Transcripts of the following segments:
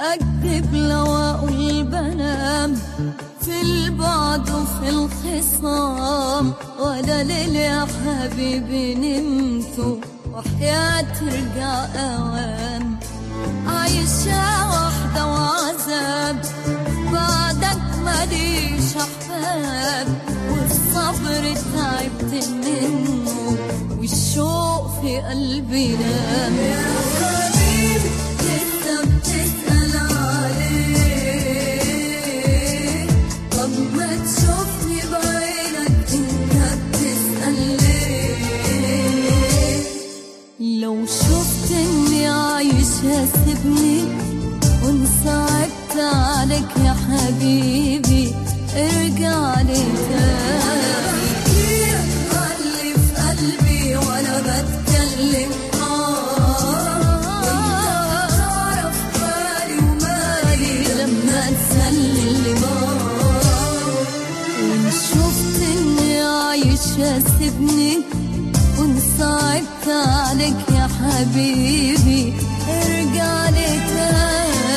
أكذب لو أقول بنام في البعد وفي الخصام، ولا ليل يا حبيبي نمت وحياة ترجع أوام. عايشة وحدة وعذاب بعدك ماليش أحباب، والصبر تعبت منه والشوق في قلبي نام. يا حبيبي لسه بتسأل عليه، طب ما تشوفني بعينك انت بتسأل ليه؟ لو شفت اني عايشة سيبني وانصعبت عليك يا حبيبي ارجع لي تاني. اللي في قلبي وانا بتكلم وانت تعرف بالي ومالي لما تسلم. وان شفت اني عايشة سيبني وانصعبت عليك يا حبيبي ارجع لي تاني.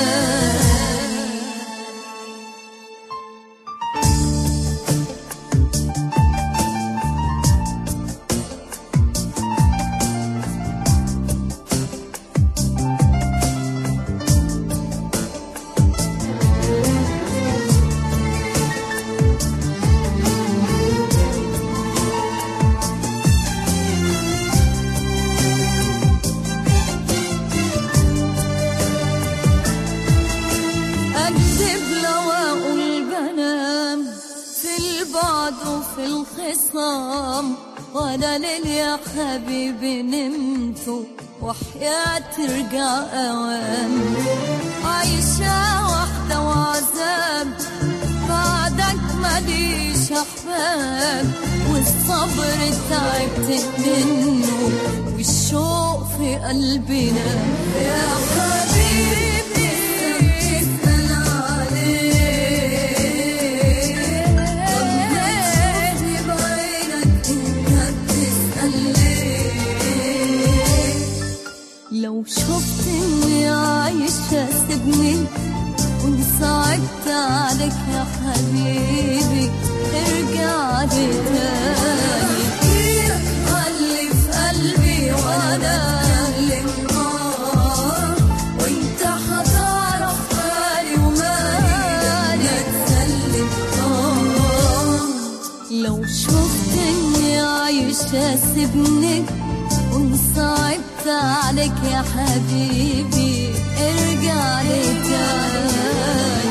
أكذب لو أقول بنام في البعد وفي الخصام، ولا ليل يا حبيبي نمت وحياة ترجع أوام. عايشة وحدة وعذاب بعدك ماليش أحباب، والصبر تعبت منه والشوق في قلبي نام. يا حبيبي لو شفت اني عايشة سيبني وانصعبت عليك يا حبيبي ارجع لي تاني. اللي في قلبي وانا وانت هتعرف بالي ومالي تسلم. لو شفت اني عايشة سيبني وانصعبت عليك يا حبيبي ارجع لي تاني.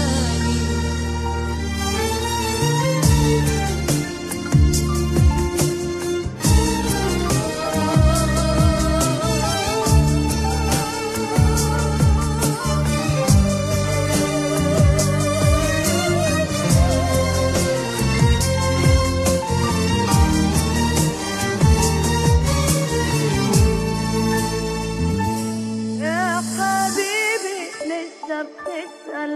بتسأل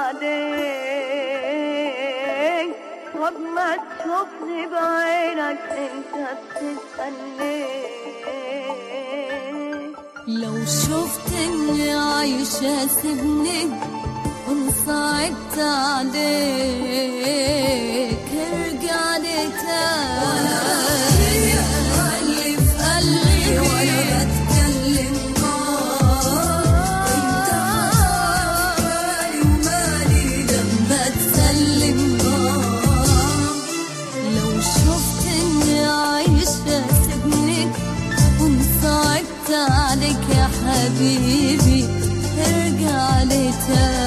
عليك، طب ما تشوفني بعينك انت بتسأل ليه؟ لو شفت اني عايشة سيبني وانصعبت عليك ارجع لي تاني. اللي في قلبي وانا بتكلم عليك يا حبيبي ارجع لي تاني.